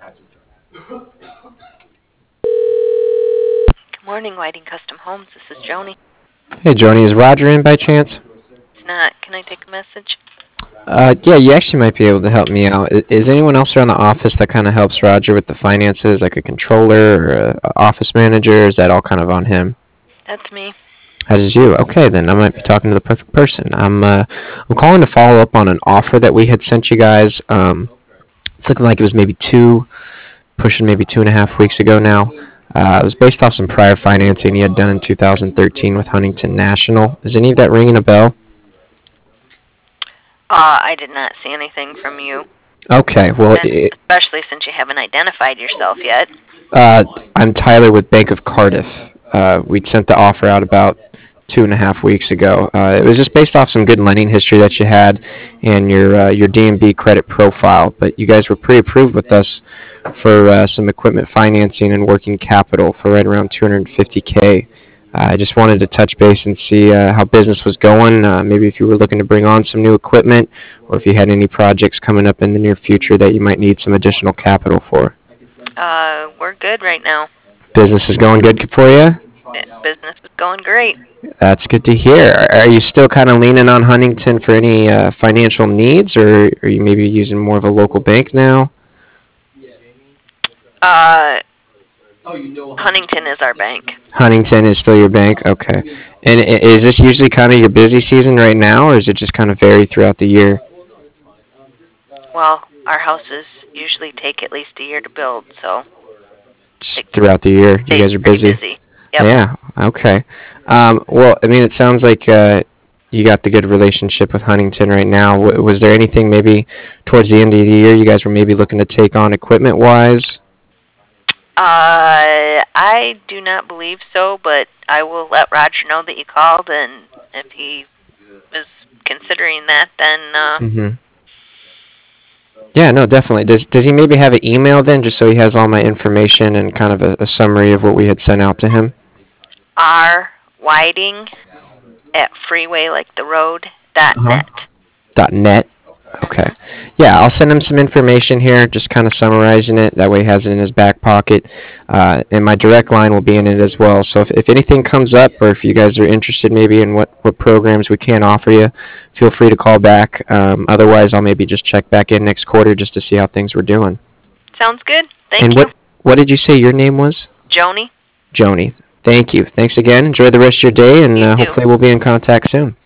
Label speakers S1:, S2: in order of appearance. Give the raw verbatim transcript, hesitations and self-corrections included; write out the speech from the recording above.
S1: Good morning, Whiting Custom Homes. This is Joni.
S2: Hey, Joni, is Roger in by chance?
S1: It's not. Can I take a message?
S2: Uh, yeah, you actually might be able to help me out. I- Is anyone else around the office that kind of helps Roger with the finances, like a controller or a a office manager? Or is that all kind of on him?
S1: That's me.
S2: That is you. Okay, then I might be talking to the perfect person. I'm uh, I'm calling to follow up on an offer that we had sent you guys. Um, it's looking like it was maybe two, pushing maybe two and a half weeks ago now. Uh, it was based off some prior financing he had done in two thousand thirteen with Huntington National. Is any of that ringing a bell?
S1: Uh, I did not see anything from you,
S2: Okay, well,
S1: and
S2: it,
S1: especially since you haven't identified yourself yet.
S2: Uh, I'm Tyler with Bank of Cardiff. Uh, we'd sent the offer out about two and a half weeks ago. Uh, it was just based off some good lending history that you had and your uh, your D and B credit profile. But you guys were pre-approved with us for uh, some equipment financing and working capital for right around two hundred fifty k. Uh, I just wanted to touch base and see uh, how business was going. Uh, maybe if you were looking to bring on some new equipment, or if you had any projects coming up in the near future that you might need some additional capital for.
S1: Uh, we're good right now.
S2: Business is going good for you?
S1: Eh, Business is going great.
S2: That's good to hear. Are are you still kind of leaning on Huntington for any uh, financial needs, or are you maybe using more of a local bank now?
S1: Uh, Huntington is our bank.
S2: Huntington is still your bank? Okay. And i- is this usually kind of your busy season right now, or is it just kind of vary throughout the year?
S1: Well, our houses usually take at least a year to build, so
S2: Just
S1: it
S2: throughout the year, you
S1: stays
S2: guys are
S1: pretty
S2: busy.
S1: busy. Yep.
S2: Yeah, okay. Um, well, I mean, it sounds like uh, you got the good relationship with Huntington right now. W- was there anything maybe towards the end of the year you guys were maybe looking to take on equipment-wise?
S1: Uh, I do not believe so, but I will let Roger know that you called, and if he is considering that, then uh,
S2: Mm-hmm. Yeah, no, definitely. Does does he maybe have an email then, just so he has all my information and kind of a, a summary of what we had sent out to him?
S1: R Whiting at freeway like the road dot
S2: Uh-huh.
S1: net.
S2: Dot net. Okay. Yeah, I'll send him some information here, just kind of summarizing it. That way he has it in his back pocket. Uh, and my direct line will be in it as well. So if, if anything comes up or if you guys are interested maybe in what, what programs we can offer you, feel free to call back. Um, otherwise, I'll maybe just check back in next quarter just to see how things were doing.
S1: Sounds good.
S2: And
S1: Thank you.
S2: what, what did you say your name was?
S1: Joni,
S2: Joni. Thank you. Thanks again. Enjoy the rest of your day, and
S1: you
S2: uh,
S1: too.
S2: hopefully we'll be in contact soon.